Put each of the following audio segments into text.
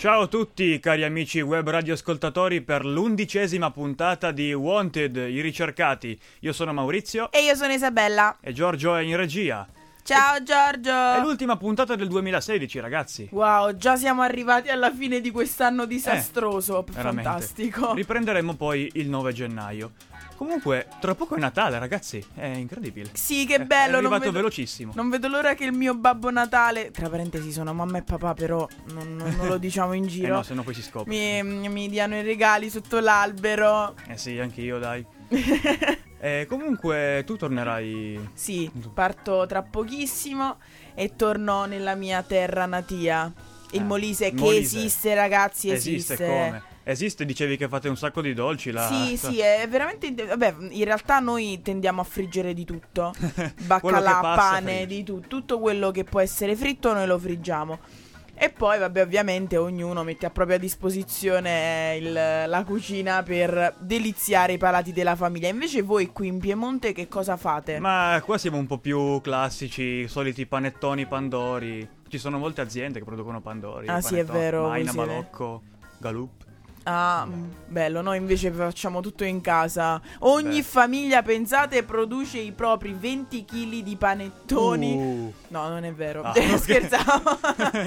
Ciao a tutti cari amici web radioascoltatori per l'11ª puntata di Wanted, i ricercati. Io sono Maurizio. E io sono Isabella. E Giorgio è in regia. Ciao Giorgio! È l'ultima puntata del 2016, ragazzi. Wow, già siamo arrivati alla fine di quest'anno disastroso. Fantastico. Riprenderemo poi il 9 gennaio. Comunque, tra poco è Natale, ragazzi. È incredibile. Sì, che bello. È arrivato velocissimo. Non vedo l'ora che il mio Babbo Natale, tra parentesi sono mamma e papà, però non lo diciamo in giro. No, se no poi si scopre. Mi diano i regali sotto l'albero. Sì, anch'io, dai. Comunque tu tornerai. Sì, parto tra pochissimo e torno nella mia terra natia, il Molise, che esiste, ragazzi, esiste. Come? Esiste, dicevi che fate un sacco di dolci là. Sì, è veramente. Vabbè, in realtà noi tendiamo a friggere di tutto. Baccalà, pane, di tutto quello che può essere fritto noi lo friggiamo. E poi, vabbè, ovviamente ognuno mette a propria disposizione la cucina per deliziare i palati della famiglia. Invece voi qui in Piemonte che cosa fate? Ma qua siamo un po' più classici, soliti panettoni, pandori. Ci sono molte aziende che producono pandori. Ah, sì, è vero. Maina, Malocco, Galup. Ah, bello, noi invece facciamo tutto in casa. Ogni famiglia, pensate, produce i propri 20 kg di panettoni. No, non è vero. Scherzavo.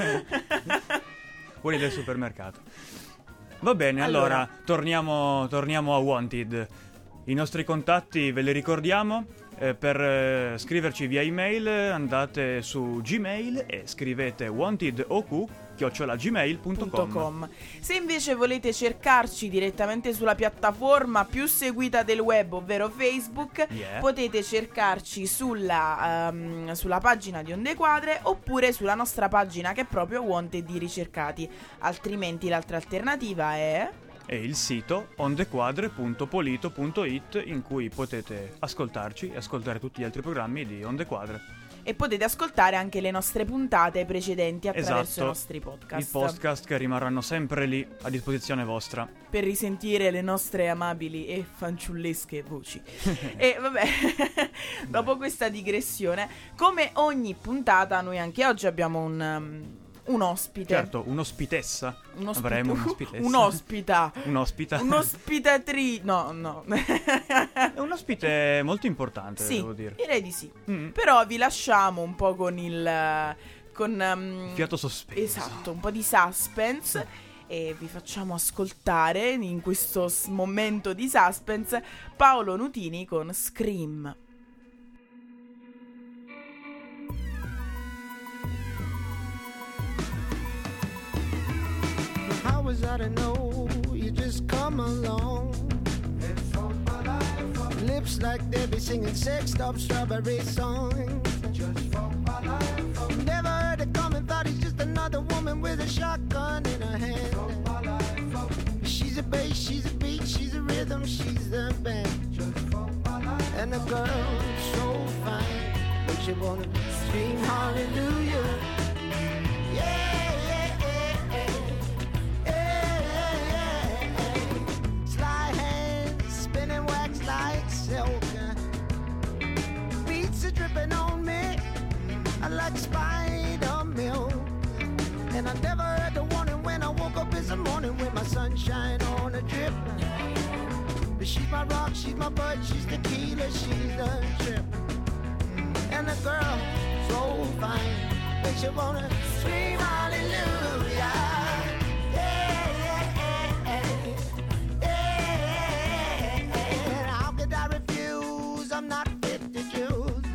Fuori del supermercato. Va bene, allora torniamo a Wanted. I nostri contatti ve li ricordiamo. Per scriverci via email andate su Gmail e scrivete wantedok@gmail.com. Se invece volete cercarci direttamente sulla piattaforma più seguita del web, ovvero Facebook, potete cercarci sulla pagina di Onde Quadre oppure sulla nostra pagina che è proprio Wanted i ricercati. Altrimenti l'altra alternativa è il sito ondequadre.polito.it, in cui potete ascoltarci e ascoltare tutti gli altri programmi di Onde Quadre. E potete ascoltare anche le nostre puntate precedenti attraverso i nostri podcast. I podcast che rimarranno sempre lì a disposizione vostra per risentire le nostre amabili e fanciullesche voci. E vabbè, dopo questa digressione, come ogni puntata, noi anche oggi abbiamo un ospite. Certo, un'ospitessa. Avremo un'ospitessa. Un'ospita. Un'ospita. Un'ospitatrice. No. È un ospite molto importante, devo dire. Direi di sì. Però vi lasciamo un po' con fiato sospeso. Esatto, un po' di suspense. E vi facciamo ascoltare in questo momento di suspense Paolo Nutini con Scream. How was I to know you just come along? Lips like they be singing sexed up strawberry songs. Never heard it coming, thought he's just another woman with a shotgun in her hand. She's a bass, she's a beat, she's a rhythm, she's the band. And the girl so fine, makes you wanna scream hallelujah. Dripping on me like spider milk. And I never heard the warning when I woke up this morning with my sunshine on a drip. But she's my rock, she's my bud, she's tequila, she's the trip. And the girl, so fine, makes you wanna scream hallelujah. How could I refuse? I'm not fit to choose.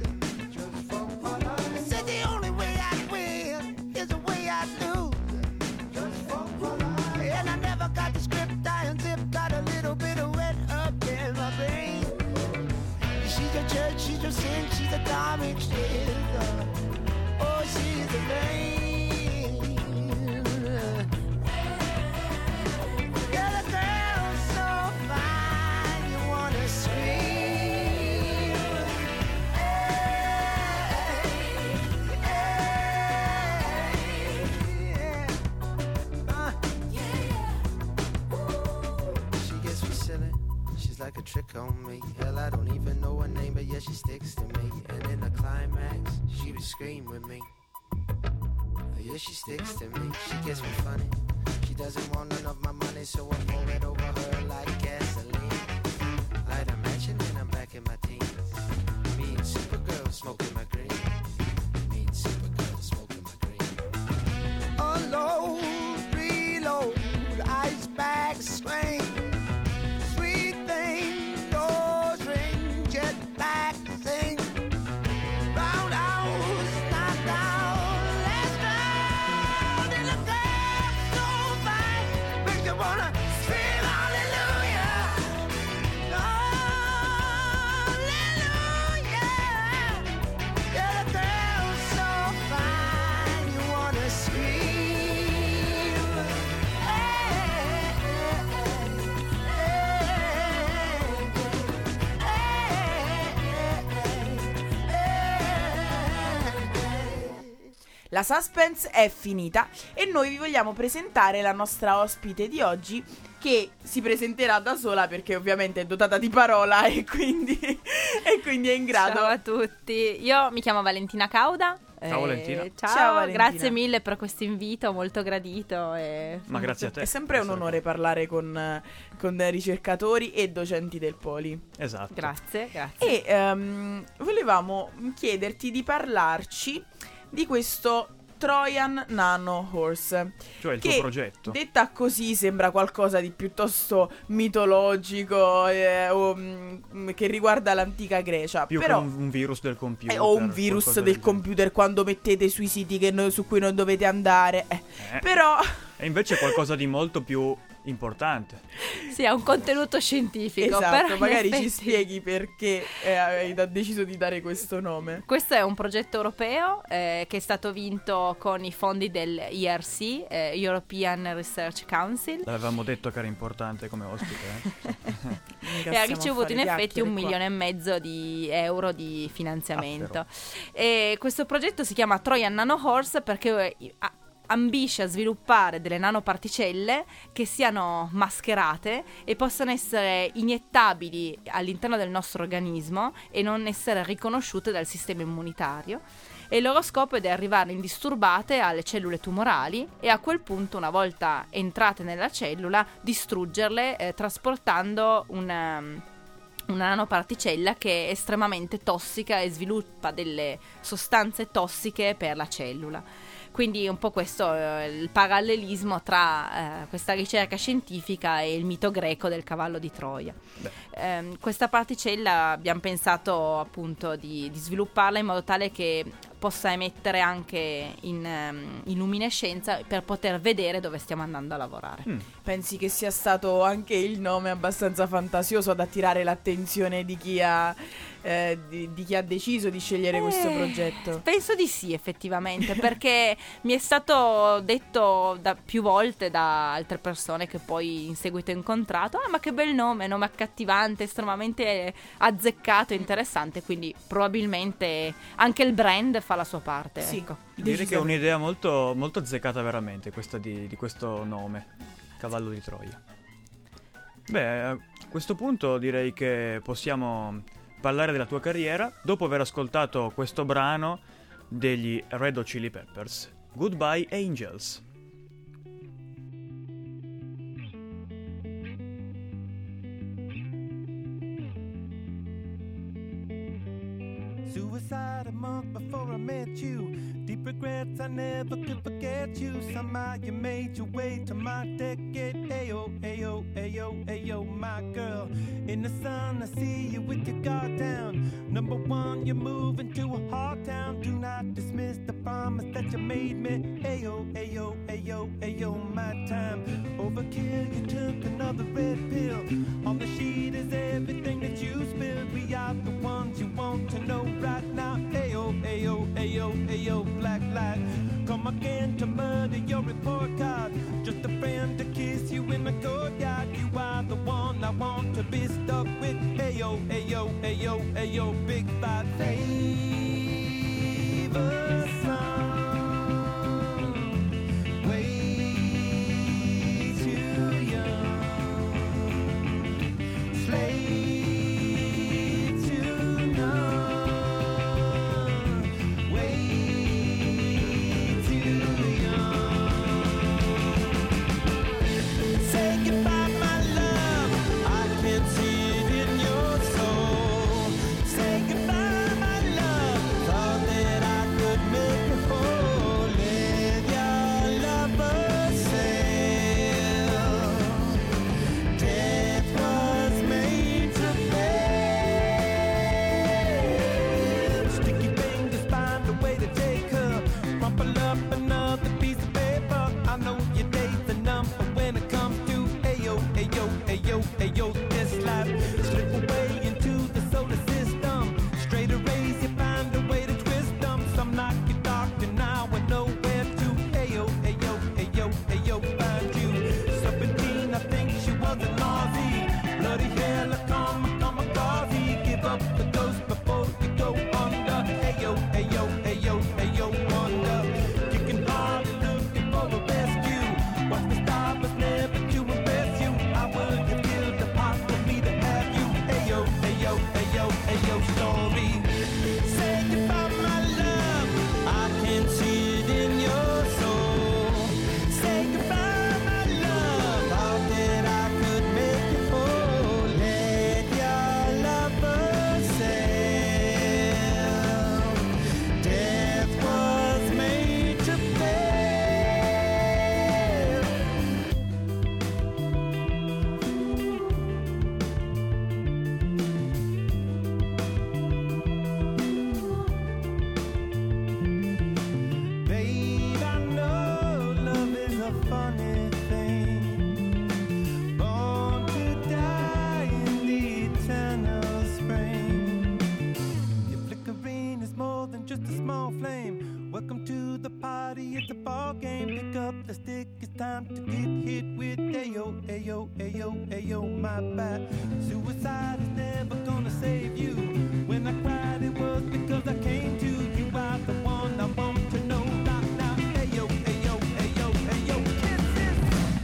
She's your sin, she's a comic strip. Oh, she's the main. You're the girl so fine, you wanna scream. She gets me silly. She's like a trick on me. Hell, I don't even know her name, but yeah, she sticks to me. And in the climax, she would scream with me. Yeah, she sticks to me. She gets me funny. She She doesn't want none of my money, so I pour it over her like gasoline. Light a mansion and I'm back in my teens. Me and Supergirl smoking my green. Me and Supergirl smoking my green. Unload, reload, ice bag swing. Sweet thing, doors ring, jet black sing. Roundhouse, knock down, let's go. Little girl, so fine, makes you wanna scream hallelujah. Hallelujah. Yeah, the girl's so fine, you wanna scream. Hey, La suspense è finita e noi vi vogliamo presentare la nostra ospite di oggi, che si presenterà da sola perché ovviamente è dotata di parola e quindi è in grado. Ciao a tutti, io mi chiamo Valentina Cauda. Ciao Valentina. Ciao, Valentina. Grazie mille per questo invito, molto gradito. Ma grazie a te. È sempre un onore parlare con ricercatori e docenti del Poli. Esatto. Grazie. E volevamo chiederti di parlarci di questo Trojan Nano Horse, Cioè il che, tuo progetto. detta così, sembra qualcosa di piuttosto mitologico o che riguarda l'antica Grecia. Più però che un virus del computer. o un virus qualcosa del computer quando mettete sui siti su cui non dovete andare. Però E invece è qualcosa di molto più importante. Sì, ha un contenuto scientifico. esatto, però in magari ci effetti spieghi perché hai deciso di dare questo nome. Questo è un progetto europeo che è stato vinto con i fondi del ERC, European Research Council. L'avevamo detto che era importante come ospite. Mica E ha stiamo a ricevuto fare in effetti chiacchiere qua. 1,5 milioni di euro di finanziamento. Ah, E questo progetto si chiama Trojan Nano Horse perché ambisce a sviluppare delle nanoparticelle che siano mascherate e possano essere iniettabili all'interno del nostro organismo e non essere riconosciute dal sistema immunitario. E il loro scopo è di arrivare indisturbate alle cellule tumorali e a quel punto, una volta entrate nella cellula, distruggerle trasportando una nanoparticella che è estremamente tossica e sviluppa delle sostanze tossiche per la cellula. Quindi un po' questo il parallelismo tra questa ricerca scientifica e il mito greco del cavallo di Troia. Questa particella abbiamo pensato appunto di svilupparla in modo tale che possa emettere anche in luminescenza per poter vedere dove stiamo andando a lavorare. Pensi che sia stato anche il nome abbastanza fantasioso ad attirare l'attenzione di chi ha deciso di scegliere questo progetto? Penso di sì, effettivamente, perché mi è stato detto più volte da altre persone che poi in seguito ho incontrato: ma che bel nome accattivante, estremamente azzeccato e interessante, quindi probabilmente anche il brand fa la sua parte. Sì. Ecco. Direi che è un'idea molto, molto azzeccata veramente questa di questo nome, Cavallo di Troia. Beh, a questo punto direi che possiamo parlare della tua carriera dopo aver ascoltato questo brano degli Red Hot Chili Peppers, Goodbye Angels. Suicide a month before I met you. Deep regrets, I never could forget you. Somehow you made your way to my decade. Ayo, ayo, ayo, ayo, my girl. In the sun, I see you with your guard down. Number one, you're moving to a hard town. Do not dismiss the promise that you made me. Ayo, ayo, ayo, ayo, my time. Overkill, you took another red pill. On the sheet is everything that you spilled. We are the ones you want to know right now. Ayo, ayo, ayo, ayo, black light. Come again to murder your report card. Just a friend to kiss you in the courtyard. You are the one I want to be stuck with. Ayo, ayo, ayo, ayo, big fat favor song. Wait. funny thing. Born to die in the eternal spring. Your flickering is more than just a small flame. Welcome to the party, it's a ball game. Pick up the stick, it's time to get hit with ayo, ayo, ayo, ayo, my bad. Suicide is never gonna save you. When I cried it was because I came to you. I'm the one I want to know. Knock, knock, ayo, ayo, ayo, ayo, kisses.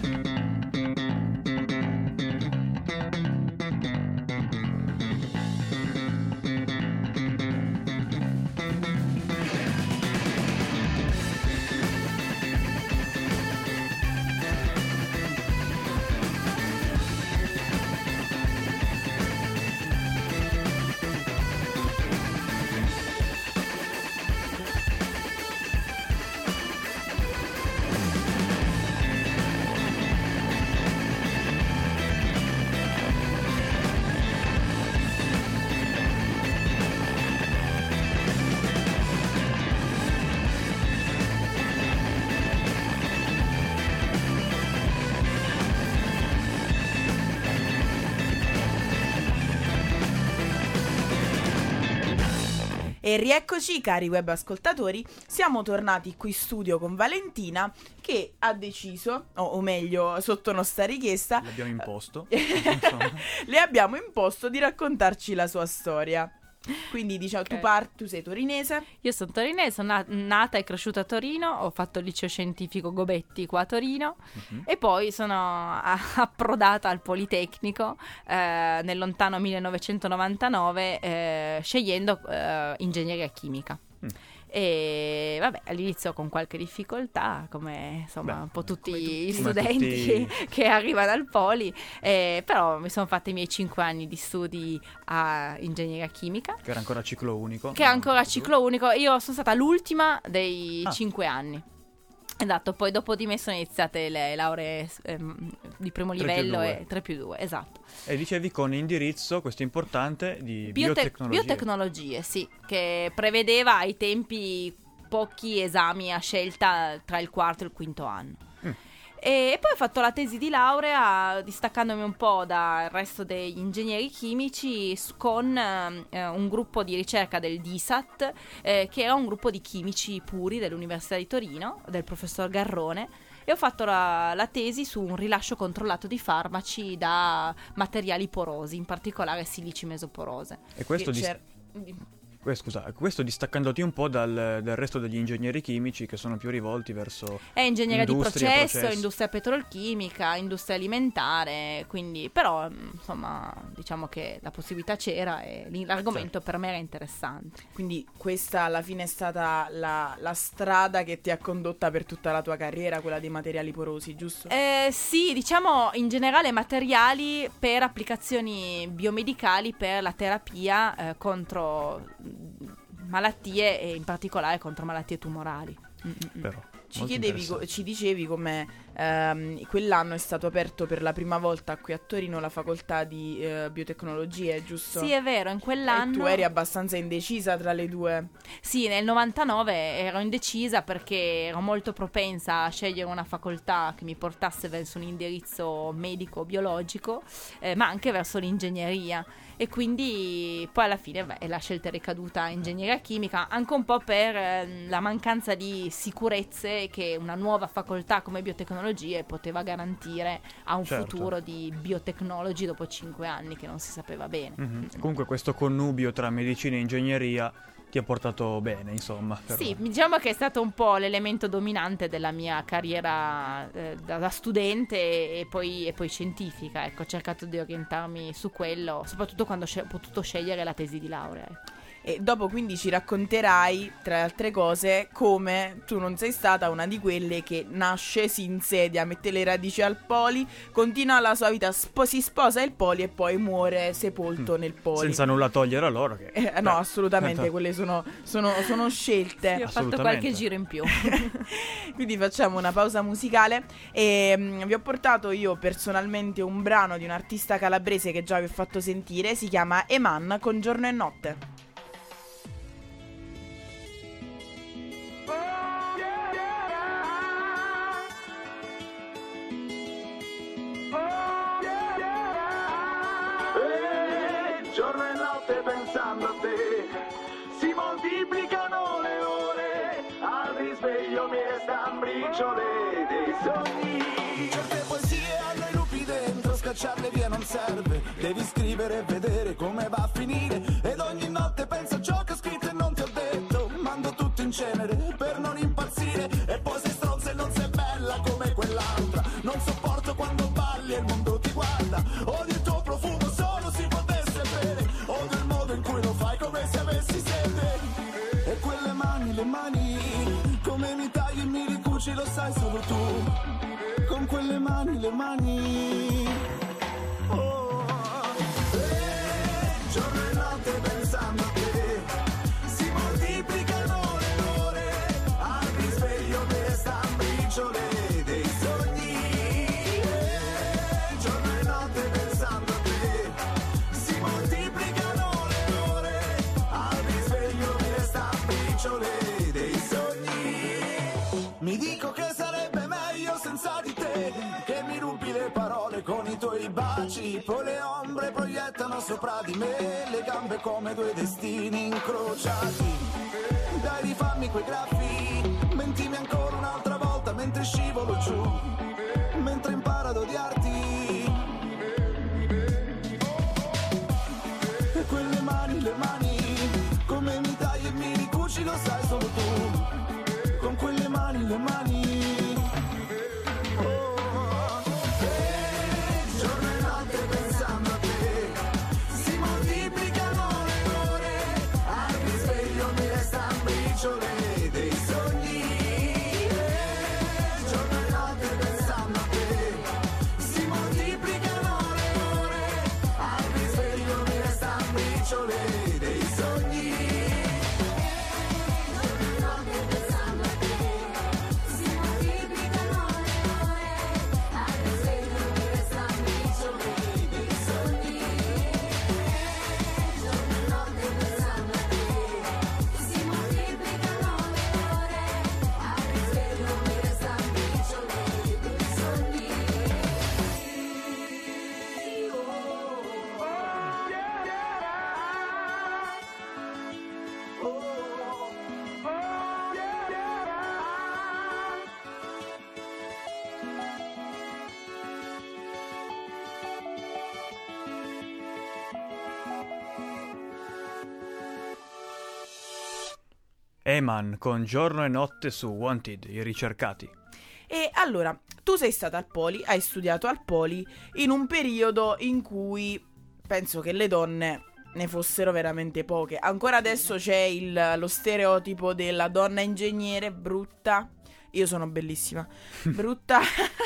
E rieccoci, cari web ascoltatori, siamo tornati qui in studio con Valentina che ha deciso, o meglio sotto nostra richiesta, l'abbiamo imposto le abbiamo imposto di raccontarci la sua storia. Quindi diciamo, Ok. tu sei torinese. Io sono torinese, sono nata e cresciuta a Torino, ho fatto il liceo scientifico Gobetti qua a Torino e poi sono approdata al Politecnico nel lontano 1999 scegliendo ingegneria chimica. E vabbè, all'inizio con qualche difficoltà, come insomma Beh, un po' tutti come gli tutti. Come studenti tutti. che arrivano al Poli, però mi sono fatta i miei 5 anni di studi a ingegneria chimica, che era ancora ciclo unico. che è ancora ciclo unico. Io sono stata l'ultima dei Ah. 5 anni. Esatto, poi dopo di me sono iniziate le lauree di primo 3+2. livello e 3+2, esatto. E dicevi con indirizzo, questo è importante, di biotecnologie. Biotecnologie, sì, che prevedeva ai tempi pochi esami a scelta tra il quarto e il quinto anno. E poi ho fatto la tesi di laurea distaccandomi un po' dal resto degli ingegneri chimici con un gruppo di ricerca del DISAT, che era un gruppo di chimici puri dell'Università di Torino, del professor Garrone, e ho fatto la tesi su un rilascio controllato di farmaci da materiali porosi, in particolare silici mesoporose. E questo, Che questo distaccandoti un po' dal resto degli ingegneri chimici che sono più rivolti verso È ingegneria di industria, processo, industria petrolchimica, industria alimentare, quindi però insomma diciamo che la possibilità c'era e l'argomento per me era interessante. Quindi questa alla fine è stata la strada che ti ha condotta per tutta la tua carriera, quella dei materiali porosi, giusto? Sì, diciamo in generale materiali per applicazioni biomedicali per la terapia contro malattie e in particolare contro malattie tumorali. però Ci molto chiedevi, interessante. ci dicevi come quell'anno è stato aperto per la prima volta qui a Torino la facoltà di biotecnologie, giusto? Sì, è vero, in E quell'anno tu eri abbastanza indecisa tra le due. Sì, nel 99 ero indecisa perché ero molto propensa a scegliere una facoltà che mi portasse verso un indirizzo medico-biologico, ma anche verso l'ingegneria. E quindi poi alla fine la scelta è ricaduta in ingegneria chimica, anche un po' per la mancanza di sicurezze che una nuova facoltà come biotecnologie poteva garantire a un Certo. futuro di biotechnology dopo 5 anni che non si sapeva bene. Comunque questo connubio tra medicina e ingegneria ti ha portato bene, insomma. Sì, diciamo che è stato un po' l'elemento dominante della mia carriera da studente e poi scientifica. Ecco, ho cercato di orientarmi su quello, soprattutto quando ho potuto scegliere la tesi di laurea. E dopo quindi ci racconterai, tra le altre cose, come tu non sei stata una di quelle che nasce, si insedia, mette le radici al Poli, continua la sua vita, si sposa il Poli e poi muore sepolto nel Poli. Senza nulla togliere a loro che... No, assolutamente, quelle sono scelte. Sì, ho fatto Assolutamente. qualche giro in più. Quindi facciamo una pausa musicale e vi ho portato io personalmente un brano di un artista calabrese che già vi ho fatto sentire, si chiama Eman con Giorno e Notte. notte pensando a te. Si moltiplicano le ore, al risveglio mi restan briciole dei sogni. Certe poesie hanno i lupi dentro, scacciarle via non serve. Devi scrivere e vedere come va a finire. Ed ogni notte penso a ciò che ho scritto e non ti ho detto. Mando tutto in cenere per non impazzire. E poi sei stronza e non sei bella come quell'altra. Non sopporto quando balli e il mondo ti guarda. Odio il tuo profumo solo si potesse bere. Odio il modo in cui lo fai come se avessi sete. E quelle mani, le mani, come mi tagli e mi ricuci lo sai solo tu. Con quelle mani, le mani. Oh, giorno e notte pensando a te. Si moltiplicano le ore, al risveglio mi restan briciole dei sogni. Giorno e notte pensando a te. Si moltiplicano le ore, al risveglio mi restan briciole dei sogni. Mi dico che sarebbe meglio senza di te, che mi rubi le parole con i tuoi baci. Poi le ombre proiettano sopra di me le gambe come due destini incrociati. Dai, rifammi quei graffi, mentimi ancora un'altra volta mentre scivolo giù, mentre imparo ad odiarti. E quelle mani, le mani, come mi tagli e mi ricuci lo sai solo tu. Con quelle mani, le mani. Giorno e notte pensando a te. Si moltiplicano le ore, al risveglio mi restan briciole dei sogni. Giorno e notte pensando a te. Si moltiplicano le ore, al risveglio mi restan briciole dei sogni. Eman con Giorno e Notte su Wanted, i ricercati. E allora, tu sei stata al Poli, hai studiato al Poli in un periodo in cui penso che le donne ne fossero veramente poche. Ancora adesso c'è lo stereotipo della donna ingegnere brutta. Io sono bellissima. Brutta,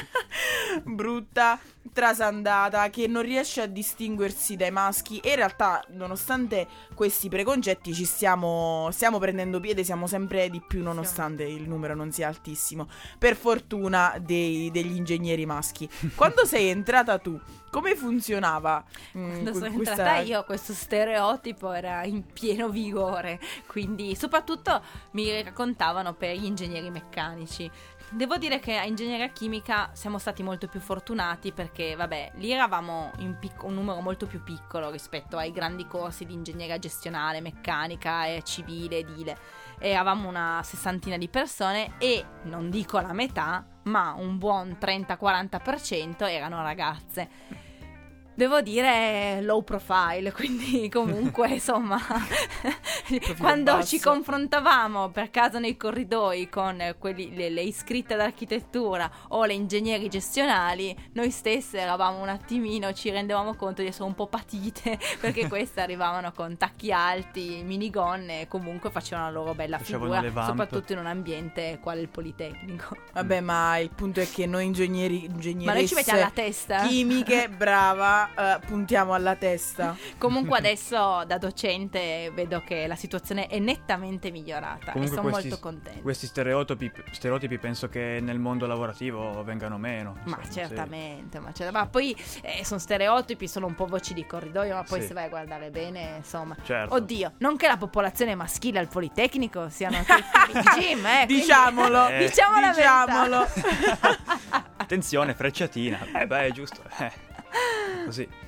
brutta, trasandata, che non riesce a distinguersi dai maschi. E in realtà, nonostante questi preconcetti, stiamo prendendo piede, siamo sempre di più, nonostante il numero non sia altissimo. Per fortuna degli ingegneri maschi. Quando sei entrata tu, come funzionava? Quando sono entrata io, questo stereotipo era in pieno vigore. Quindi, soprattutto, mi raccontavano per gli ingegneri meccanici. Devo dire che a ingegneria chimica siamo stati molto più fortunati perché, vabbè, lì eravamo in un numero molto più piccolo rispetto ai grandi corsi di ingegneria gestionale, meccanica e civile, edile. Eravamo una 60ina di persone e, non dico la metà, ma un buon 30-40% erano ragazze. Devo dire low profile, quindi comunque insomma quando basso. ci confrontavamo per caso nei corridoi con le iscritte ad architettura o le ingegneri gestionali, noi stesse eravamo un attimino, ci rendevamo conto di essere un po' patite perché queste arrivavano con tacchi alti, minigonne e comunque facevano la loro bella figura, soprattutto in un ambiente quale il Politecnico. Vabbè, ma il punto è che noi ma noi ci mettiamo alla testa. Chimiche, brava. Puntiamo alla testa. Comunque adesso da docente vedo che la situazione è nettamente migliorata. Comunque e sono molto contenta. Questi stereotipi penso che nel mondo lavorativo vengano meno. Ma certamente, ma poi sono stereotipi, sono un po' voci di corridoio, ma poi se vai a guardare bene, insomma, certo. Oddio, non che la popolazione maschile al Politecnico siano tutti gym, diciamolo, diciamo la verità. Attenzione, frecciatina. Beh, è giusto. Così.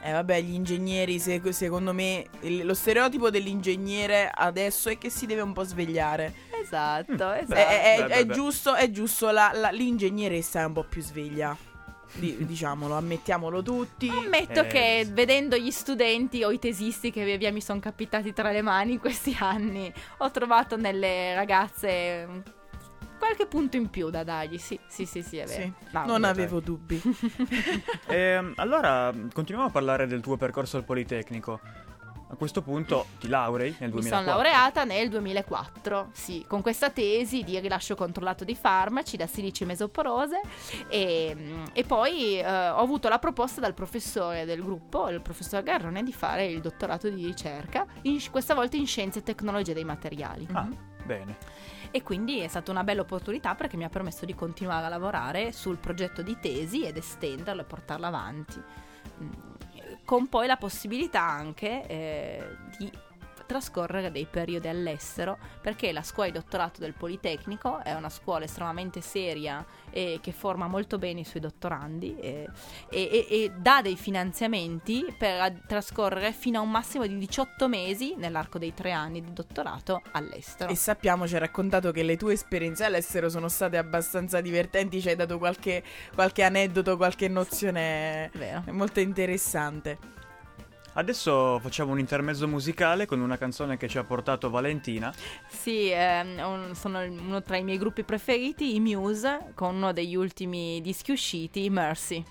Vabbè, gli ingegneri, secondo me, lo stereotipo dell'ingegnere adesso è che si deve un po' svegliare. Esatto. È giusto, l'ingegneressa è un po' più sveglia. Diciamolo, ammettiamolo tutti. Ammetto che vedendo gli studenti o i tesisti che via via mi sono capitati tra le mani in questi anni, ho trovato nelle ragazze qualche punto in più da dargli. Sì, è vero. Sì, non avevo dubbi. Allora, continuiamo a parlare del tuo percorso al Politecnico. A questo punto ti laurei nel 2004. Mi sono laureata nel 2004, sì, con questa tesi di rilascio controllato di farmaci da silice mesoporose e poi ho avuto la proposta dal professore del gruppo, il professor Garrone, di fare il dottorato di ricerca, questa volta in scienze e tecnologie dei materiali. Bene. E quindi è stata una bella opportunità perché mi ha permesso di continuare a lavorare sul progetto di tesi ed estenderlo e portarlo avanti. Con poi la possibilità anche di trascorrere dei periodi all'estero, perché la scuola di dottorato del Politecnico è una scuola estremamente seria e che forma molto bene i suoi dottorandi e dà dei finanziamenti per trascorrere fino a un massimo di 18 mesi nell'arco dei 3 anni di dottorato all'estero. E sappiamo, ci hai raccontato che le tue esperienze all'estero sono state abbastanza divertenti, ci hai dato qualche aneddoto, qualche nozione molto interessante. Adesso facciamo un intermezzo musicale con una canzone che ci ha portato Valentina. Sì, sono uno tra i miei gruppi preferiti, i Muse, con uno degli ultimi dischi usciti, Mercy.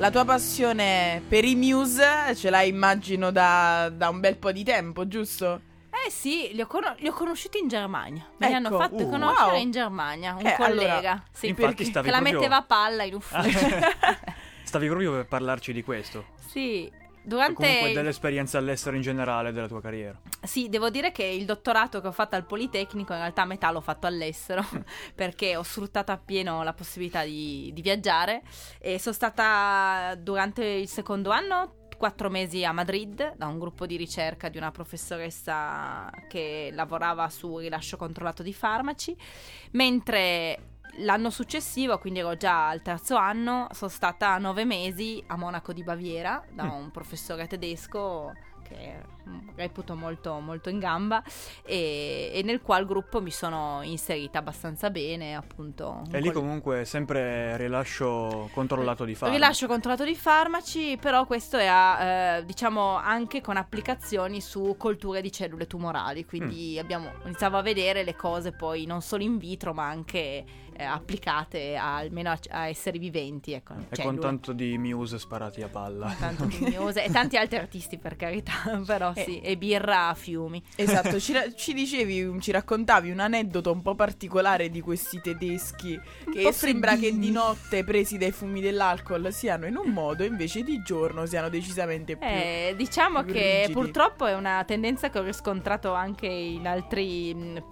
la tua passione per i Muse ce l'hai, immagino, da un bel po' di tempo, giusto? Sì, li ho conosciuti in Germania. Mi hanno Ecco. fatto conoscere Wow. in Germania un collega. Allora, sì, infatti perché stavi che la proprio- metteva a palla in ufficio. Stavi proprio per parlarci di questo. Sì, O comunque durante... dell'esperienza all'estero in generale della tua carriera. Sì, devo dire che il dottorato che ho fatto al Politecnico in realtà a metà l'ho fatto all'estero perché ho sfruttato appieno la possibilità di viaggiare e sono stata durante il secondo anno 4 mesi a Madrid da un gruppo di ricerca di una professoressa che lavorava su rilascio controllato di farmaci, mentre l'anno successivo, quindi ero già al terzo anno, sono stata 9 mesi a Monaco di Baviera da un professore tedesco che reputo molto, molto in gamba e nel qual gruppo mi sono inserita abbastanza bene, appunto. E lì comunque sempre rilascio controllato di farmaci. Rilascio controllato di farmaci, però questo è diciamo anche con applicazioni su colture di cellule tumorali, quindi iniziavo a vedere le cose poi non solo in vitro ma anche applicate almeno a esseri viventi, ecco, E cellule. con tanto di Muse sparati a palla. Tanto di Muse e tanti altri artisti, per carità, però sì, e birra a fiumi. Esatto, ci dicevi, ci raccontavi un aneddoto un po' particolare di questi tedeschi che po' sembra che freddini. di notte, presi dai fumi dell'alcol, siano in un modo, invece di giorno siano decisamente più Diciamo più che rigidi. purtroppo è una tendenza che ho riscontrato anche in altri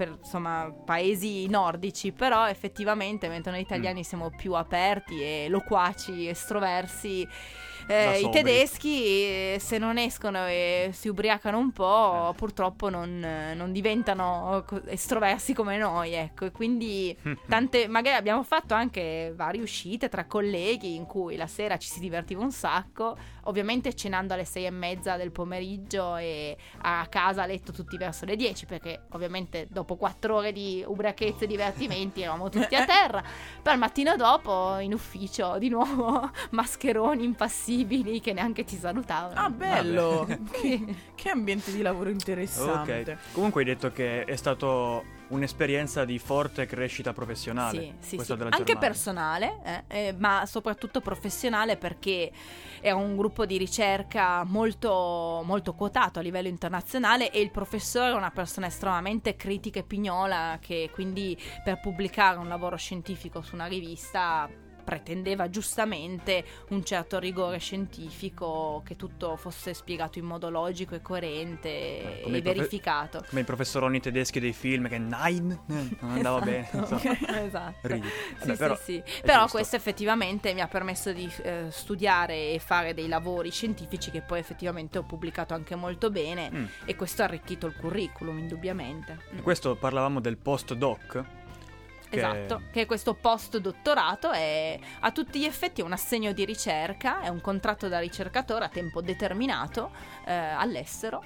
paesi nordici, però effettivamente mentre noi italiani siamo più aperti e loquaci, estroversi, Da i sobri. tedeschi se non escono e si ubriacano un po' purtroppo non diventano estroversi come noi, ecco, e quindi magari abbiamo fatto anche varie uscite tra colleghi in cui la sera ci si divertiva un sacco, ovviamente cenando alle 6:30 del pomeriggio e a casa a letto tutti verso le 10, perché ovviamente dopo 4 ore di ubriachezza e divertimenti eravamo tutti a terra. Poi il mattino dopo in ufficio di nuovo mascheroni impassibili che neanche ti salutavano. Ah, bello! Sì. Che ambiente di lavoro interessante. Ok. Comunque hai detto che è stato un'esperienza di forte crescita professionale. Sì, questa sì. della Anche Germania. personale, ma soprattutto professionale, perché è un gruppo di ricerca molto, molto quotato a livello internazionale e il professore è una persona estremamente critica e pignola, che quindi per pubblicare un lavoro scientifico su una rivista pretendeva giustamente un certo rigore scientifico, che tutto fosse spiegato in modo logico e coerente come e i verificato. Come i professoroni tedeschi dei film che non andava bene. insomma. Esatto. Ridi. Sì, Vabbè, però sì. è Però giusto. questo effettivamente mi ha permesso di studiare e fare dei lavori scientifici che poi effettivamente ho pubblicato anche molto bene e questo ha arricchito il curriculum, indubbiamente. Questo parlavamo del postdoc. che- Esatto, che questo post dottorato è a tutti gli effetti un assegno di ricerca, è un contratto da ricercatore a tempo determinato all'estero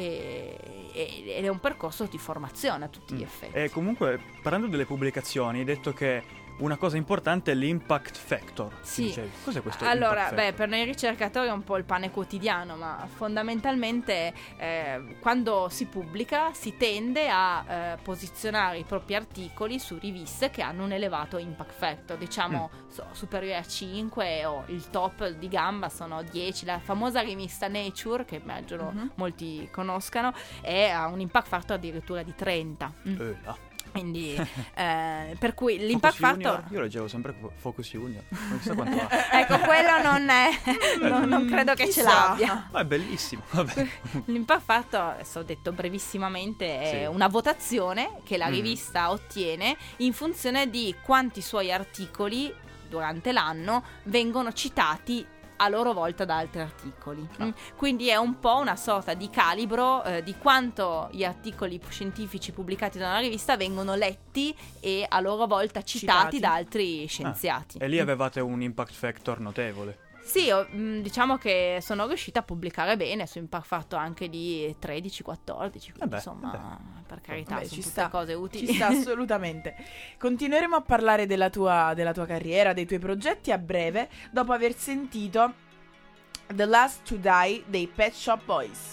ed è un percorso di formazione a tutti gli effetti. E comunque, parlando delle pubblicazioni, hai detto che una cosa importante è l'impact factor. Sì. Dicevi. Cos'è questo Allora, impact factor? per noi ricercatori è un po' il pane quotidiano, ma fondamentalmente quando si pubblica si tende a posizionare i propri articoli su riviste che hanno un elevato impact factor, diciamo superiore a 5, o il top di gamba sono 10. La famosa rivista Nature, che immagino molti conoscano, ha un impact factor addirittura di 30. Quindi per cui l'impact Focus factor Junior? Io leggevo sempre Focus Junior, non chissà quanto ha. ecco, quello non credo che ce chissà. l'abbia. Ma è bellissimo, vabbè. L'impact factor, adesso ho detto brevissimamente, è Sì. una votazione che la rivista ottiene in funzione di quanti suoi articoli durante l'anno vengono citati a loro volta da altri articoli. Quindi è un po' una sorta di calibro di quanto gli articoli scientifici pubblicati da una rivista vengono letti e a loro volta citati da altri scienziati. E lì avevate un impact factor notevole. Sì, diciamo che sono riuscita a pubblicare bene su impact factor anche di 13-14, quindi insomma, per carità, Vabbè, sono ci tutte sta, cose utili. Ci sta assolutamente. Continueremo a parlare della tua carriera, dei tuoi progetti a breve, dopo aver sentito The Last to Die dei Pet Shop Boys.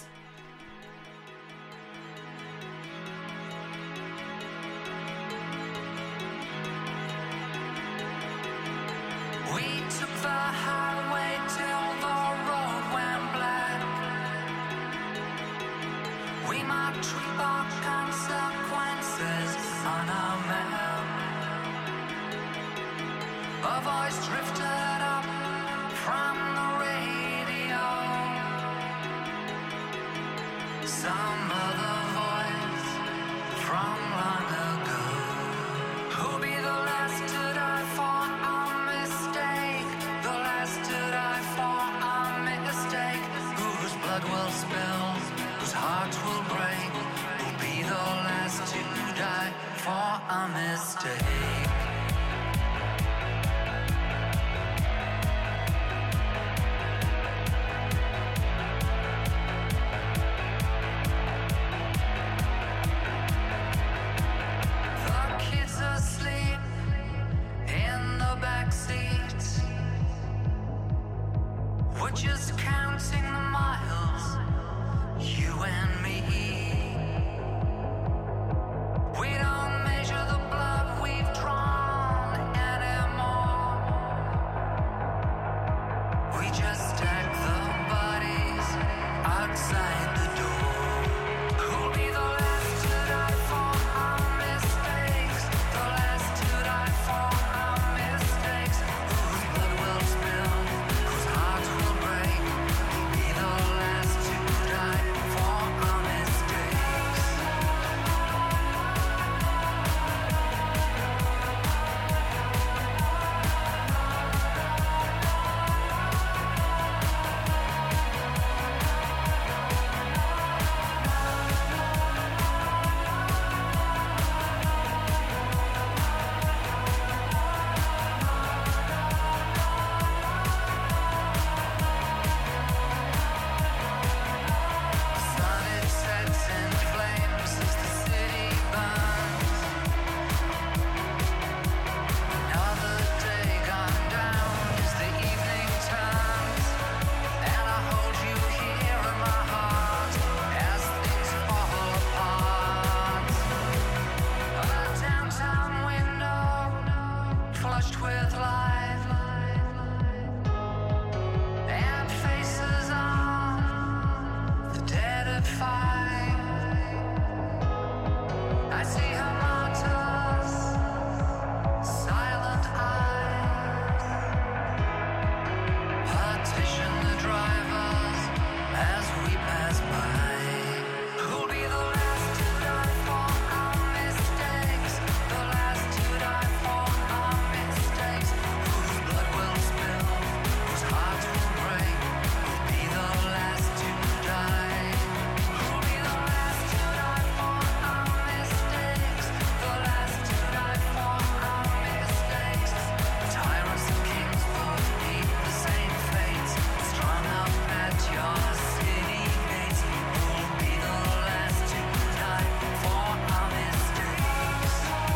We took the highway to We might trip our consequences on our map. A voice drifted up from the radio. Some other voice from long ago. Who'll be the last to die for our mistake? The last to die for our mistake. Whose blood will spill, whose heart will break. Who'll be the last to die for our mistake? We're just counting the miles, you and me. We don't measure the blood we've drawn anymore. We just stack the bodies outside the door. Who'll be the last to die for our mistakes? The last to die for our mistakes. Whose blood will spill? Whose heart will break? Who'll be the last to die for our mistakes? Sun it sets in flames as the city burns. Another day gone down as the evening turns, and I hold you here in my heart as things fall apart. A downtown window flushed with light, and faces on the dead at five. I see her martyrs, silent eyes, partition the drivers as we pass by. Who'll be the last to die for our mistakes? The last to die for our mistakes. Whose blood will spill? Whose heart will break? Who'll be the last to die? Who'll be the last to die for our mistakes? The last to die for our mistakes. Tyrants and kings both meet the same fate. Strung up at your city gates. Who'll be the last to die for our mistakes?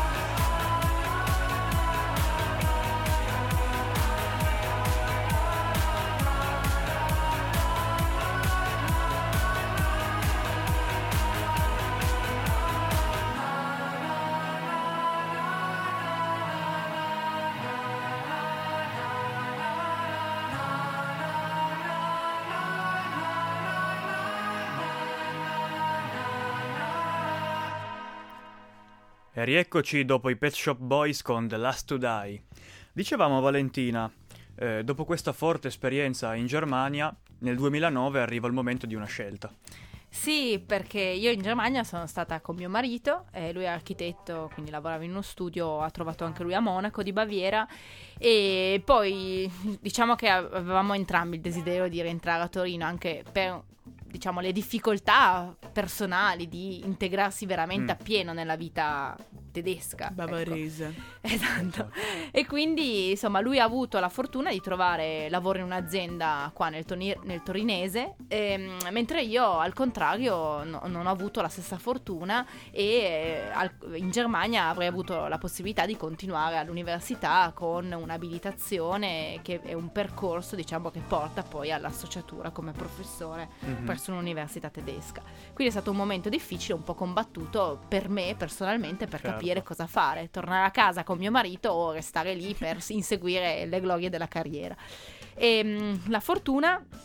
E rieccoci dopo i Pet Shop Boys con The Last to Die. Dicevamo, Valentina, dopo questa forte esperienza in Germania, nel 2009 arriva il momento di una scelta. Sì, perché io in Germania sono stata con mio marito, lui è architetto, quindi lavorava in uno studio, ha trovato anche lui a Monaco di Baviera, e poi diciamo che avevamo entrambi il desiderio di rientrare a Torino anche per, diciamo, le difficoltà personali di integrarsi veramente appieno nella vita tedesca, bavarese. Ecco. Esatto. E quindi insomma lui ha avuto la fortuna di trovare lavoro in un'azienda qua nel torinese, mentre io al contrario non ho avuto la stessa fortuna, e in Germania avrei avuto la possibilità di continuare all'università con un'abilitazione, che è un percorso, diciamo, che porta poi all'associatura come professore presso un'università tedesca. Quindi è stato un momento difficile, un po' combattuto per me personalmente, per capire cosa fare: tornare a casa con mio marito o restare lì per inseguire le glorie della carriera. E la fortuna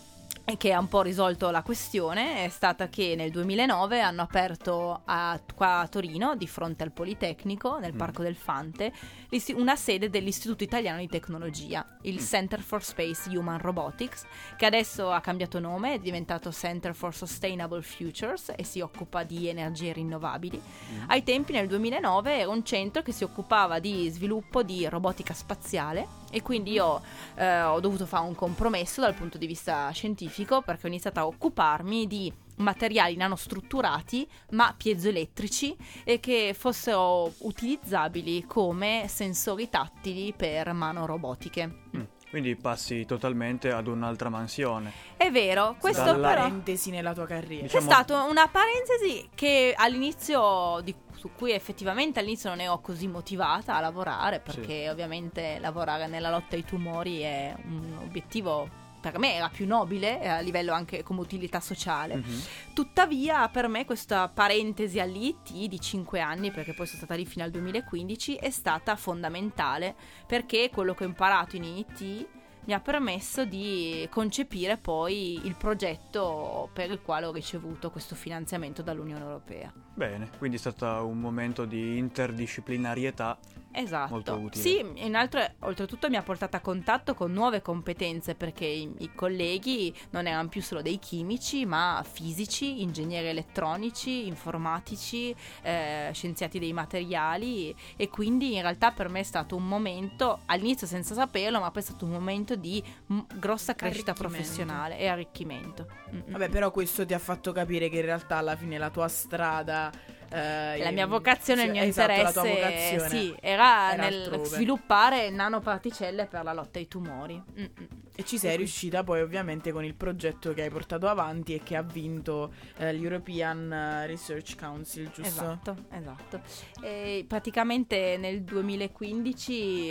e che ha un po' risolto la questione è stata che nel 2009 hanno aperto qua a Torino, di fronte al Politecnico, nel Parco del Fante, una sede dell'Istituto Italiano di Tecnologia, il Center for Space Human Robotics, che adesso ha cambiato nome, è diventato Center for Sustainable Futures e si occupa di energie rinnovabili. Ai tempi, nel 2009, era un centro che si occupava di sviluppo di robotica spaziale, e quindi io ho dovuto fare un compromesso dal punto di vista scientifico, perché ho iniziato a occuparmi di materiali nanostrutturati ma piezoelettrici e che fossero utilizzabili come sensori tattili per mano robotiche. Quindi passi totalmente ad un'altra mansione. È vero, questo Dalla però parentesi nella tua carriera. è stata una parentesi che all'inizio su cui effettivamente all'inizio non ero così motivata a lavorare, perché ovviamente lavorare nella lotta ai tumori è un obiettivo, per me era più nobile a livello anche come utilità sociale. Tuttavia per me questa parentesi all'IT di 5 anni, perché poi sono stata lì fino al 2015, è stata fondamentale, perché quello che ho imparato in IT mi ha permesso di concepire poi il progetto per il quale ho ricevuto questo finanziamento dall'Unione Europea. Bene, quindi è stato un momento di interdisciplinarietà. Esatto. Molto utile. Sì, oltretutto mi ha portato a contatto con nuove competenze, perché i colleghi non erano più solo dei chimici, ma fisici, ingegneri elettronici, informatici, scienziati dei materiali, e quindi in realtà per me è stato un momento, all'inizio senza saperlo, ma poi è stato un momento di grossa crescita professionale e arricchimento. Vabbè, però questo ti ha fatto capire che in realtà alla fine la tua strada, la mia vocazione, il mio esatto, interesse, la tua vocazione sì, era nel altrove. sviluppare nanoparticelle per la lotta ai tumori. E ci sei riuscita poi ovviamente con il progetto che hai portato avanti e che ha vinto l'European Research Council, giusto? Esatto. E praticamente nel 2015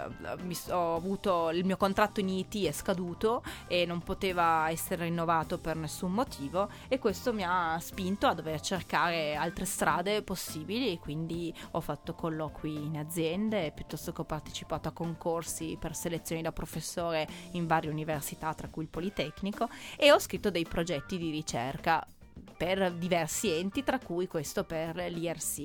ho avuto il mio contratto in IT è scaduto e non poteva essere rinnovato per nessun motivo, e questo mi ha spinto a dover cercare altre strade possibili, e quindi ho fatto colloqui in aziende piuttosto che ho partecipato a concorsi per selezioni da professore in varie università, tra cui il Politecnico, e ho scritto dei progetti di ricerca per diversi enti, tra cui questo per l'IRC.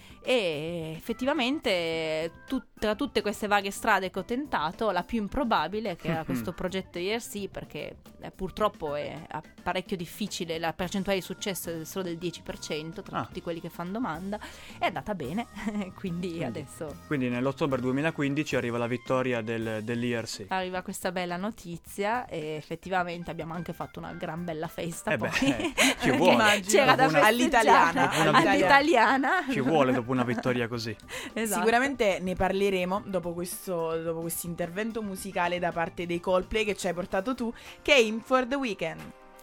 E effettivamente tra tutte queste varie strade che ho tentato, la più improbabile che era questo progetto IRC, perché purtroppo è parecchio difficile, la percentuale di successo è solo del 10% tra tutti quelli che fanno domanda, è andata bene. quindi adesso Quindi nell'ottobre 2015 arriva la vittoria dell'IRC. arriva questa bella notizia, e effettivamente abbiamo anche fatto una gran bella festa. Beh, poi. ci vuole. Immagino. C'era da Dopo una- festeggiare all'italiana. Ci vuole dopo una vittoria così. Esatto. Sicuramente ne parleremo dopo questo intervento musicale da parte dei Coldplay che ci hai portato tu, Came for the Weekend.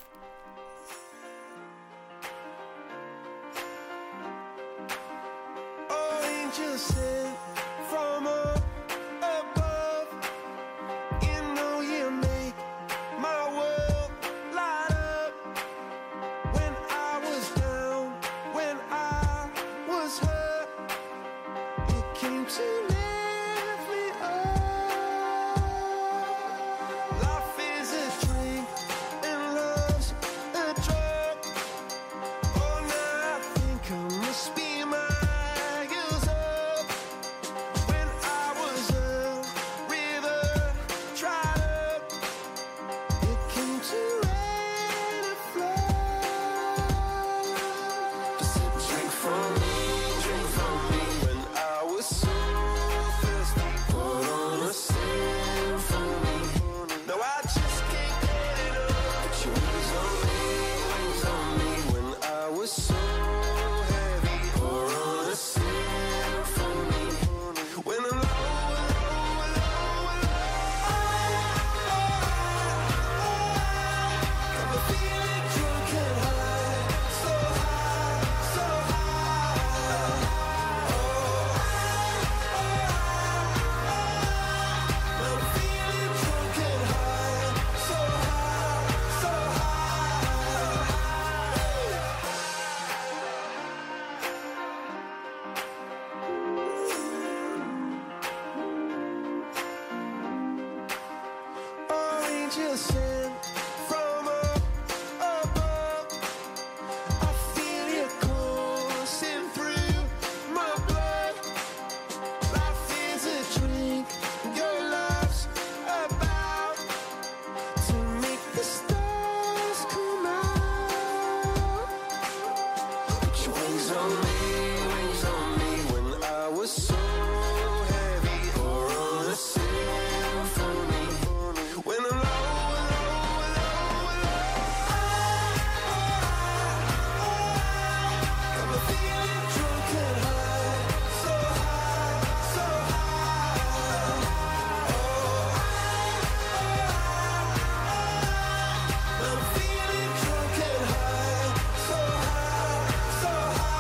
Angels sent from up above. You know you make my world light up. When I was down, when I was hurt, you came to lift me up. Life is a drink and love's a drug. Oh, now I think I must be my girls up. When I was a river dried up, it came to rain and flood. Drink from me when I was so thirsty. Put on a symphony. No, I just can't get enough. Put your wings on me when I was so heavy. Pour on a symphony. When I'm low, got me feeling drunk and high, so high, so high. I'm feeling drunk and high, so high, so high. Wings on me when I was so heavy, or on a symphony. When I'm low, got me feeling drunk and high, so high, so high. I'm feeling drunk and high, so high, so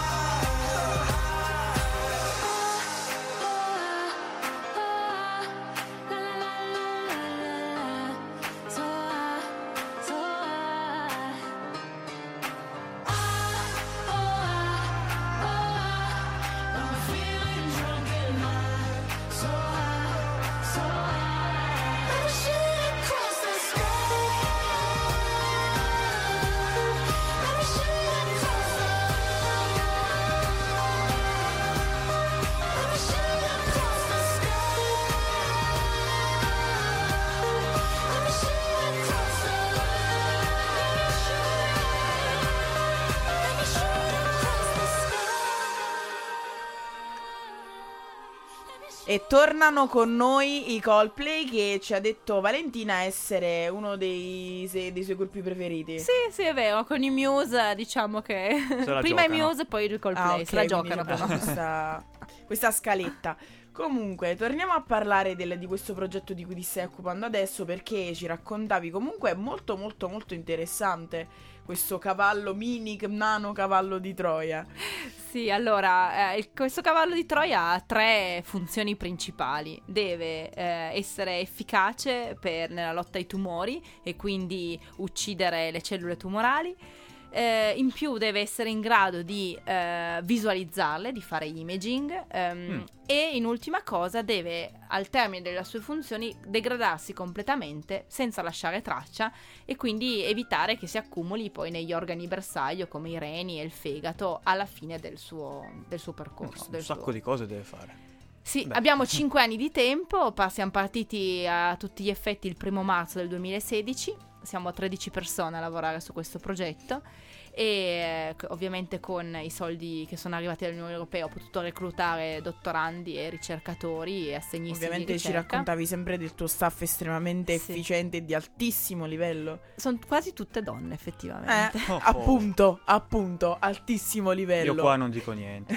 E tornano con noi i Coldplay, che ci ha detto Valentina essere uno dei suoi gruppi preferiti. Sì, è vero, con i Muse diciamo che prima i Muse poi i Coldplay, ok, se la giocano quindi però. questa scaletta. Comunque, torniamo a parlare di questo progetto di cui ti stai occupando adesso, perché ci raccontavi comunque è molto molto molto interessante questo cavallo nano cavallo di Troia. Sì, allora, questo cavallo di Troia ha 3 funzioni principali. Deve essere efficace nella lotta ai tumori e quindi uccidere le cellule tumorali. In più deve essere in grado di visualizzarle, di fare imaging, e in ultima cosa deve, al termine delle sue funzioni, degradarsi completamente senza lasciare traccia e quindi evitare che si accumuli poi negli organi bersaglio come i reni e il fegato alla fine del suo percorso. Un sacco di cose deve fare. Sì, Beh. abbiamo 5 anni di tempo, siamo partiti a tutti gli effetti il 1 marzo del 2016, siamo 13 persone a lavorare su questo progetto e ovviamente con i soldi che sono arrivati dall'Unione Europea ho potuto reclutare dottorandi e ricercatori e assegnisti Ovviamente di ci ricerca. raccontavi sempre del tuo staff estremamente Sì. efficiente e di altissimo livello. Sono quasi tutte donne effettivamente. Appunto, altissimo livello. Io qua non dico niente.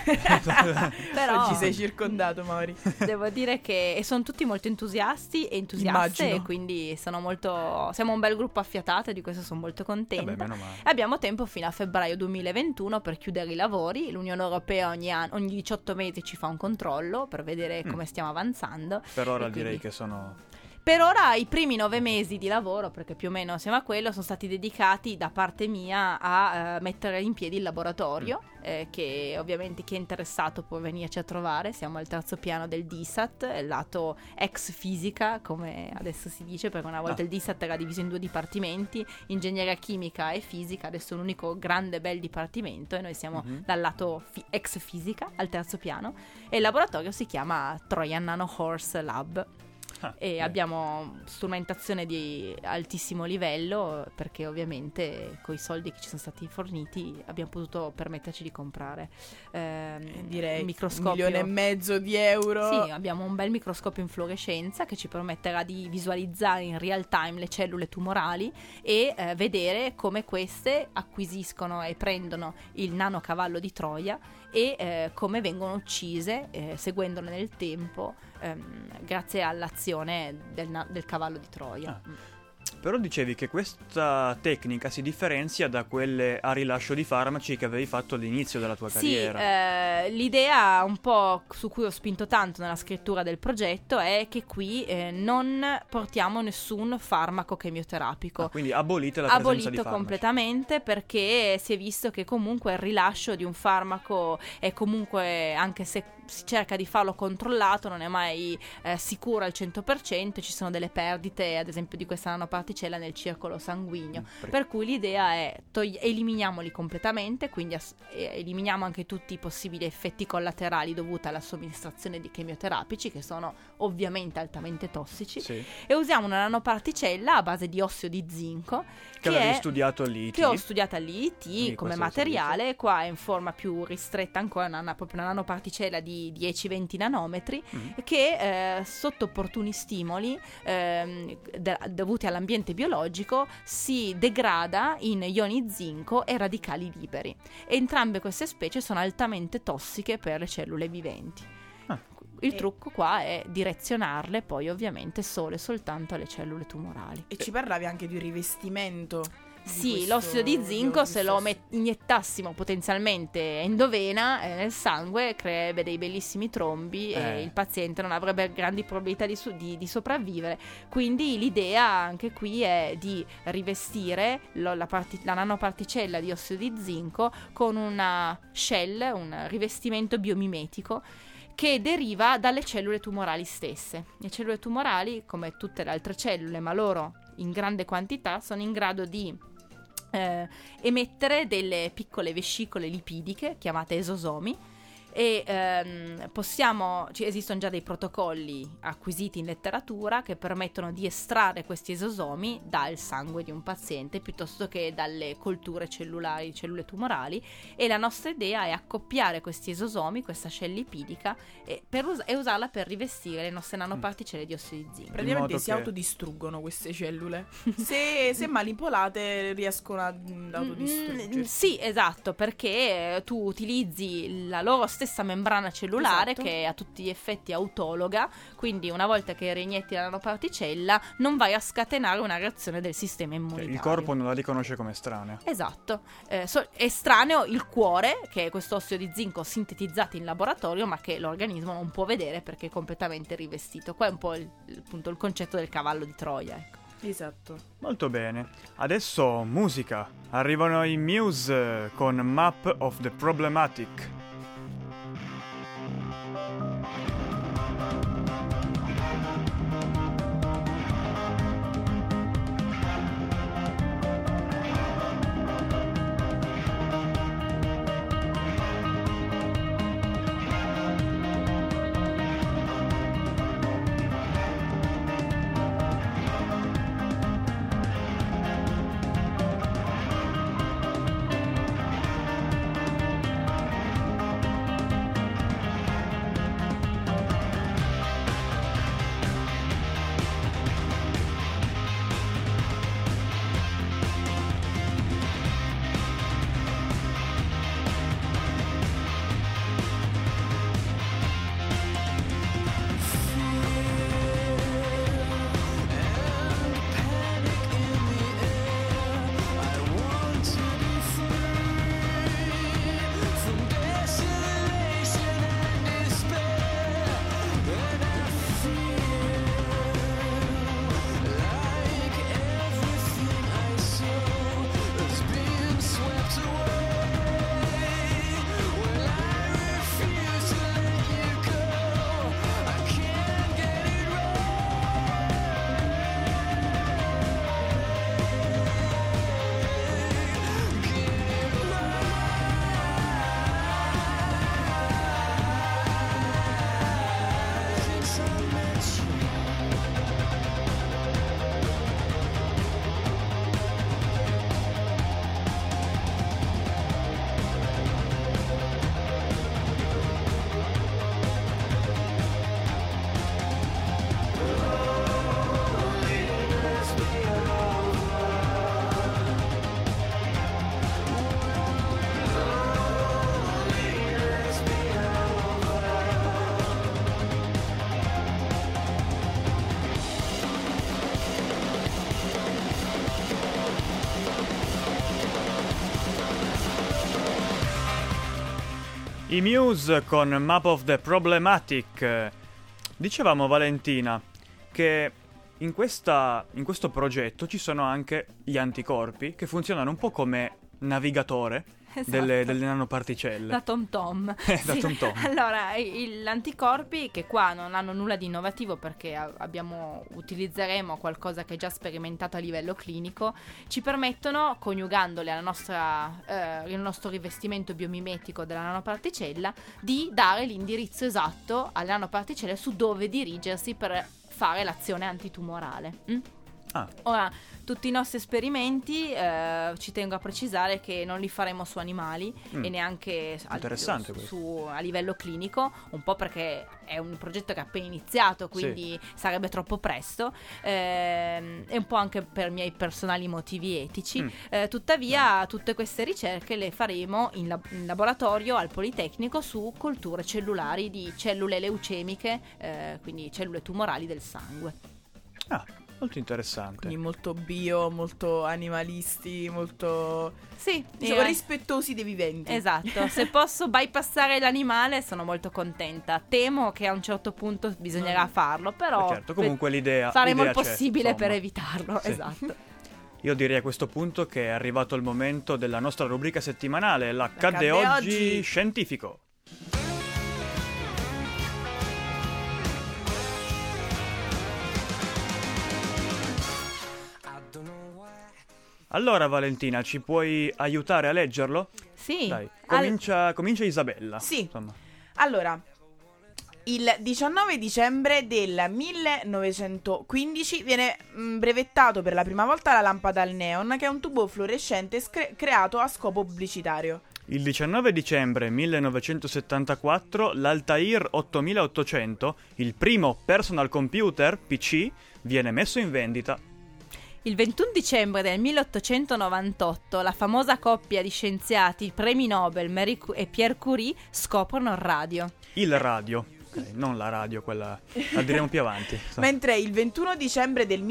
Però Ci sei circondato, Mauri. devo dire che sono tutti molto entusiasti e entusiaste Immagino. e quindi siamo un bel gruppo affiatato e di questo sono molto contenta. Vabbè, meno male. Abbiamo tempo fino a febbraio 2021 per chiudere i lavori. L'Unione Europea ogni 18 mesi ci fa un controllo per vedere come stiamo avanzando. Per ora E direi quindi- che sono... Per ora i primi 9 mesi di lavoro, perché più o meno siamo a quello, sono stati dedicati da parte mia a mettere in piedi il laboratorio, che ovviamente chi è interessato può venirci a trovare. Siamo al 3° piano del DISAT, il lato ex fisica, come adesso si dice, perché una volta il DISAT era diviso in 2 dipartimenti, ingegneria chimica e fisica, adesso è un unico grande bel dipartimento e noi siamo dal lato ex fisica al 3° piano e il laboratorio si chiama Trojan Nano Horse Lab. E abbiamo strumentazione di altissimo livello perché ovviamente con i soldi che ci sono stati forniti abbiamo potuto permetterci di comprare Direi microscopio. 1,5 milioni di euro. Sì, abbiamo un bel microscopio in fluorescenza che ci permetterà di visualizzare in real time le cellule tumorali e vedere come queste acquisiscono e prendono il nanocavallo di Troia e come vengono uccise seguendole nel tempo grazie all'azione del cavallo di Troia. Però dicevi che questa tecnica si differenzia da quelle a rilascio di farmaci che avevi fatto all'inizio della tua carriera. Sì, l'idea un po' su cui ho spinto tanto nella scrittura del progetto è che qui non portiamo nessun farmaco chemioterapico. Quindi abolite la presenza di Abolito farmaci. completamente perché si è visto che comunque il rilascio di un farmaco è comunque, anche se si cerca di farlo controllato, non è mai sicuro al 100%, ci sono delle perdite ad esempio di questa nanoparticella nanoparticella nel circolo sanguigno. Per cui l'idea è eliminiamoli completamente, quindi eliminiamo anche tutti i possibili effetti collaterali dovuti alla somministrazione di chemioterapici, che sono ovviamente altamente tossici, e usiamo una nanoparticella a base di ossio di zinco che avevi studiato all'IIT. Che ho studiato all'IIT come materiale. Qua è in forma più ristretta ancora, proprio una nanoparticella di 10-20 nanometri, che sotto opportuni stimoli dovuti all'ambiente biologico si degrada in ioni zinco e radicali liberi. Entrambe queste specie sono altamente tossiche per le cellule viventi. Il trucco qua è direzionarle poi ovviamente solo e soltanto alle cellule tumorali. E ci parlavi anche di un rivestimento. Sì, l'ossido di zinco, se lo iniettassimo potenzialmente endovena nel sangue, creerebbe dei bellissimi trombi e il paziente non avrebbe grandi probabilità di sopravvivere. Quindi l'idea anche qui è di rivestire la nanoparticella di ossido di zinco con una shell, un rivestimento biomimetico che deriva dalle cellule tumorali stesse. Le cellule tumorali, come tutte le altre cellule, ma loro in grande quantità, sono in grado di emettere delle piccole vescicole lipidiche chiamate esosomi, e esistono già dei protocolli acquisiti in letteratura che permettono di estrarre questi esosomi dal sangue di un paziente piuttosto che dalle colture cellulari, cellule tumorali, e la nostra idea è accoppiare questi esosomi, questa shell lipidica, e usarla per rivestire le nostre nanoparticelle di ossido di zinco. Praticamente si autodistruggono queste cellule. Se manipolate riescono ad autodistruggersi. Sì, esatto, perché tu utilizzi la loro stessa membrana cellulare, esatto, che è a tutti gli effetti autologa, quindi una volta che reinietti la nanoparticella non vai a scatenare una reazione del sistema immunitario. Il corpo non la riconosce come estranea. Esatto. Estraneo il cuore, che è questo ossido di zinco sintetizzato in laboratorio, ma che l'organismo non può vedere perché è completamente rivestito. Qua è un po' appunto il concetto del cavallo di Troia, ecco. Esatto. Molto bene. Adesso musica. Arrivano i Muse con Map of the Problematic. I Muse con Map of the Problematic. Dicevamo, Valentina, che in questo progetto ci sono anche gli anticorpi che funzionano un po' come navigatore delle nanoparticelle. Da Tom Tom. Da Sì. Tom Tom. Allora, gli anticorpi, che qua non hanno nulla di innovativo perché utilizzeremo qualcosa che è già sperimentato a livello clinico, ci permettono, coniugandole al nostro rivestimento biomimetico della nanoparticella, di dare l'indirizzo esatto alle nanoparticelle su dove dirigersi per fare l'azione antitumorale. Ora, tutti i nostri esperimenti, ci tengo a precisare che non li faremo su animali e neanche Interessante a livello clinico, un po' perché è un progetto che è appena iniziato, quindi sarebbe troppo presto, e un po' anche per miei personali motivi etici. Tuttavia tutte queste ricerche le faremo in laboratorio al Politecnico su colture cellulari di cellule leucemiche, quindi cellule tumorali del sangue. Molto interessante. Quindi molto bio, molto animalisti, molto rispettosi dei viventi. Esatto, se posso bypassare l'animale sono molto contenta. Temo che a un certo punto bisognerà farlo, però certo, comunque faremo il c'è, possibile insomma. per evitarlo. Sì. Esatto. Io direi a questo punto che è arrivato il momento della nostra rubrica settimanale, l'Accadde oggi scientifico. Allora Valentina, ci puoi aiutare a leggerlo? Sì. Dai, comincia Isabella. Sì. Insomma. Allora, il 19 dicembre del 1915 viene brevettato per la prima volta la lampada al neon, che è un tubo fluorescente creato a scopo pubblicitario. Il 19 dicembre 1974 l'Altair 8800, il primo personal computer PC, viene messo in vendita. Il 21 dicembre del 1898 la famosa coppia di scienziati, premi Nobel, Marie e Pierre Curie, scoprono il radio. Il radio. Non la radio, quella la diremo più avanti. Mentre il 21 dicembre del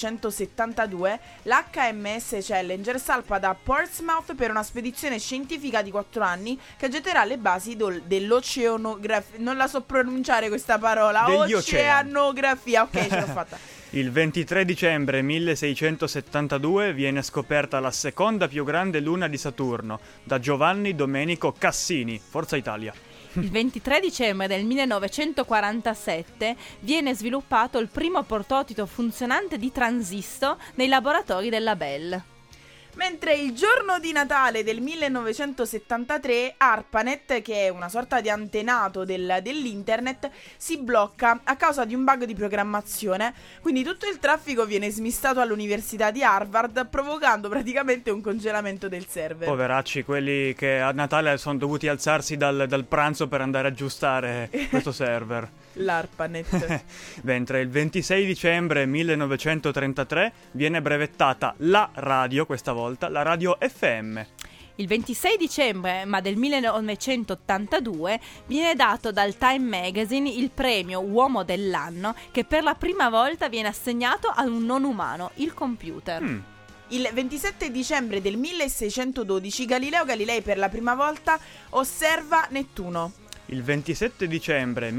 1872 l'HMS Challenger salpa da Portsmouth per una spedizione scientifica di 4 anni che getterà le basi dell'oceanografia. Non la so pronunciare questa parola. Degli Oceanografia. Ok, ce l'ho fatta. Il 23 dicembre 1672 viene scoperta la seconda più grande luna di Saturno da Giovanni Domenico Cassini, Forza Italia. Il 23 dicembre del 1947 viene sviluppato il primo prototipo funzionante di transistor nei laboratori della Bell. Mentre il giorno di Natale del 1973 ARPANET, che è una sorta di antenato dell'internet, si blocca a causa di un bug di programmazione, quindi tutto il traffico viene smistato all'Università di Harvard, provocando praticamente un congelamento del server. Poveracci, quelli che a Natale sono dovuti alzarsi dal pranzo per andare a aggiustare questo server. L'ARPANET. Mentre il 26 dicembre 1933 viene brevettata la radio, questa volta, la radio FM. Il 26 dicembre, ma del 1982, viene dato dal Time Magazine il premio Uomo dell'anno, che per la prima volta viene assegnato a un non umano, il computer. Il 27 dicembre del 1612 Galileo Galilei per la prima volta osserva Nettuno. Il 27 dicembre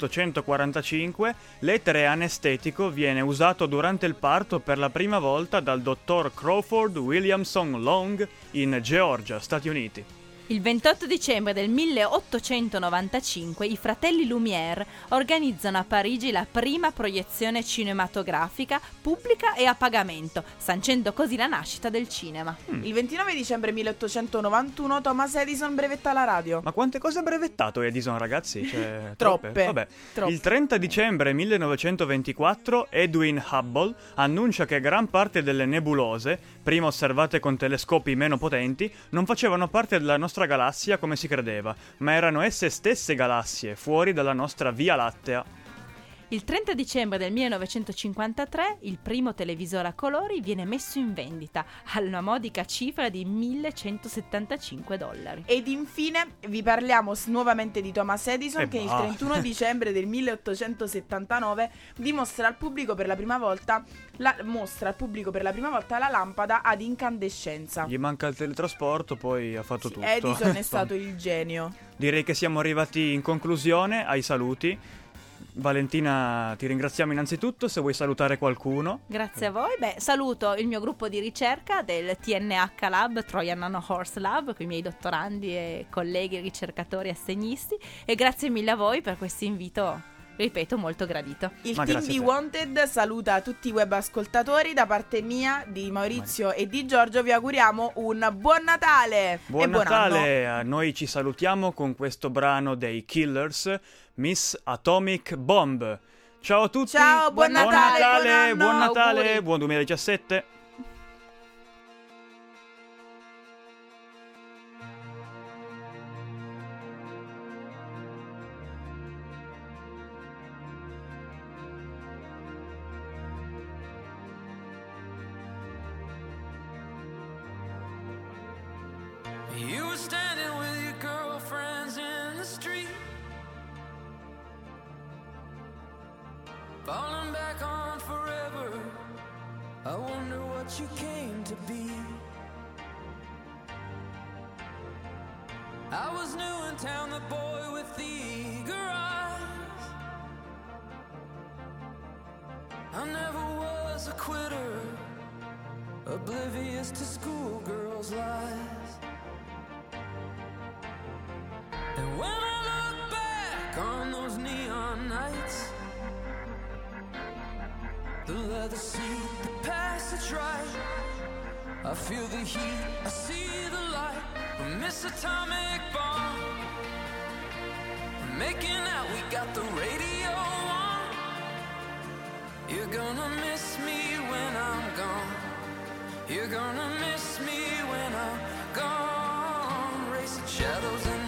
1845 l'etere anestetico viene usato durante il parto per la prima volta dal dottor Crawford Williamson Long in Georgia, Stati Uniti. Il 28 dicembre del 1895 i fratelli Lumière organizzano a Parigi la prima proiezione cinematografica pubblica e a pagamento, sancendo così la nascita del cinema. Il 29 dicembre 1891 Thomas Edison brevetta la radio. Ma quante cose ha brevettato Edison, ragazzi? Cioè, Troppe. Vabbè. Troppe. Il 30 dicembre 1924 Edwin Hubble annuncia che gran parte delle nebulose, prima osservate con telescopi meno potenti, non facevano parte della nostra galassia come si credeva, ma erano esse stesse galassie, fuori dalla nostra Via Lattea. Il 30 dicembre del 1953 il primo televisore a colori viene messo in vendita alla modica cifra di $1.175. Ed infine vi parliamo nuovamente di Thomas Edison, che il 31 dicembre del 1879 mostra al pubblico per la prima volta la lampada ad incandescenza. Gli manca il teletrasporto, poi ha fatto tutto. Edison è stato il genio. Direi che siamo arrivati in conclusione ai saluti. Valentina, ti ringraziamo innanzitutto. Se vuoi salutare qualcuno. Grazie a voi. Beh, saluto il mio gruppo di ricerca del TNH Lab, Trojan Nano Horse Lab, con i miei dottorandi e colleghi ricercatori assegnisti, e grazie mille a voi per questo invito, ripeto, molto gradito. Il team di Wanted saluta tutti i web ascoltatori. Da parte mia, di Maurizio e di Giorgio, vi auguriamo un buon Natale. Buon e Natale. buon anno. Noi ci salutiamo con questo brano dei Killers, Miss Atomic Bomb. Ciao a tutti. Ciao, buon Natale, buon Natale, Auguri. buon 2017. You were standing with your girlfriends in the street, falling back on forever. I wonder what you came to be. I was new in town, the boy with the eager eyes. I never was a quitter, oblivious to schoolgirls' lies. And when I look back on those neon nights, the leather seat, the passage right, I feel the heat, I see the light. We miss atomic bomb. We're making out, we got the radio on. You're gonna miss me when I'm gone. You're gonna miss me when I'm gone. Racing shadows in